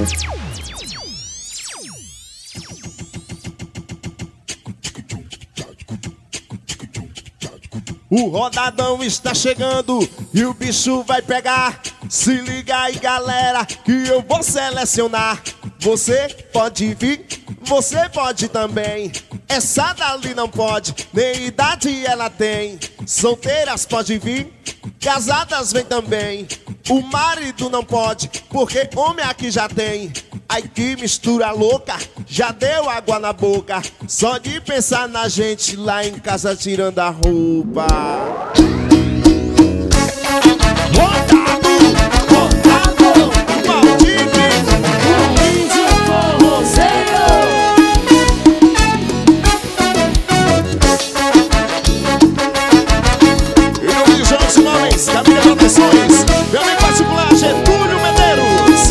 O rodadão está chegando e o bicho vai pegar. Se liga aí, galera, que eu vou selecionar. Você pode vir, você pode também. Essa dali não pode, nem idade ela tem. Solteiras pode vir, casadas vem também. O marido não pode, porque homem aqui já tem. Ai que mistura louca, já deu água na boca. Só de pensar na gente lá em casa tirando a roupa. Rodado, rodado, Maldini, um vídeo com você. Em nome de João Simões, Camila Proteções, meu amigo particular Getúlio Medeiros.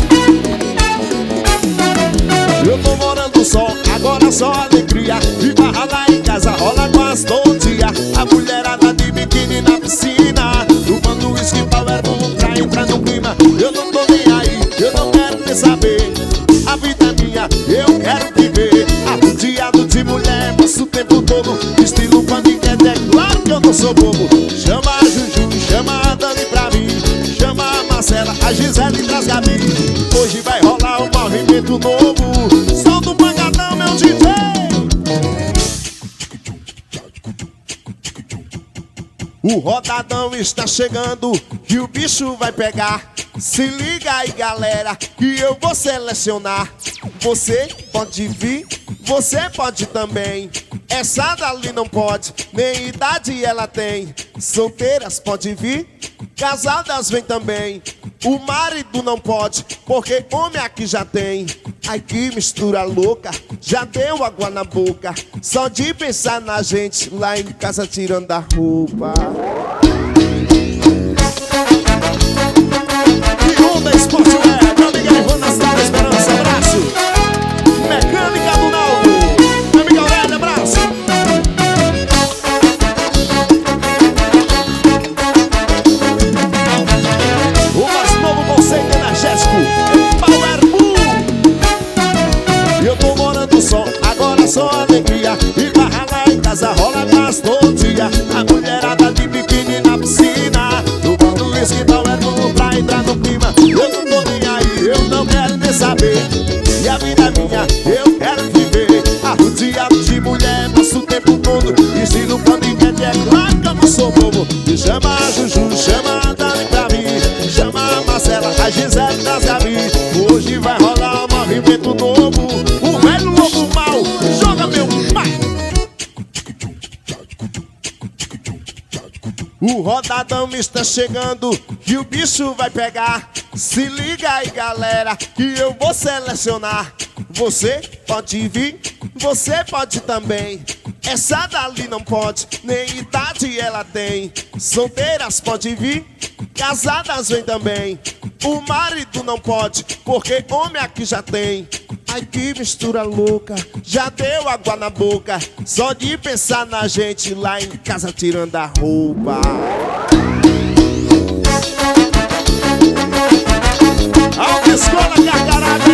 Eu tô morando só, agora só alegria. E barra lá em casa, rola quase todo dia. A mulherada de biquíni na piscina, tomando uísque power boom pra entrar no clima. Eu não tô nem aí, eu não quero nem saber. A vida é minha, eu quero viver. Arrodeado de mulher, passo o tempo todo. Estilo Paniquete, é claro que eu não sou bobo. Chama a Juju, chama a Dani pra mim. Chama a Marcela, a Gisele traz Gabi. Hoje vai rolar um movimento novo. Solta o pancadão, meu DJ. O rodadão está chegando e o bicho vai pegar. Se liga aí, galera, que eu vou selecionar. Você pode vir, você pode também. Essa dali não pode, nem idade ela tem. Solteiras pode vir, casadas vem também. O marido não pode, porque homem aqui já tem. Ai que mistura louca, já deu água na boca. Só de pensar na gente lá em casa tirando a roupa. E Honda Esporte Wear, meu amigo Ivana Cidade Esperança, abraço. Mecânica do Naldo, meu amigo Aurélio, abraço. O mais novo conceito energético é Power Boom. E eu tô morando só, agora só alegria. E barra lá em casa, rola quase todo dia. A mulherada de biquíni na piscina, tomando uísque Power Boom pra entrar no clima. Eu não tô nem aí, eu não quero nem saber. E a vida é minha, eu quero viver. Arrodeado de mulher, passo o tempo todo. Estilo Paniquete, é claro que eu não sou bobo. Me chama a Juju, chama a Dani pra mim. Chama a Marcela, a Gisele das Gabi. Hoje vai rolar um movimento novo. O velho lobo mal, joga meu pai. O rodadão está chegando e o bicho vai pegar. Se liga aí, galera, que eu vou selecionar. Você pode vir, você pode também. Essa dali não pode, nem idade ela tem. Solteiras pode vir, casadas vem também. O marido não pode, porque homem aqui já tem. Ai que mistura louca, já deu água na boca. Só de pensar na gente lá em casa tirando a roupa. Autoescola Carcará.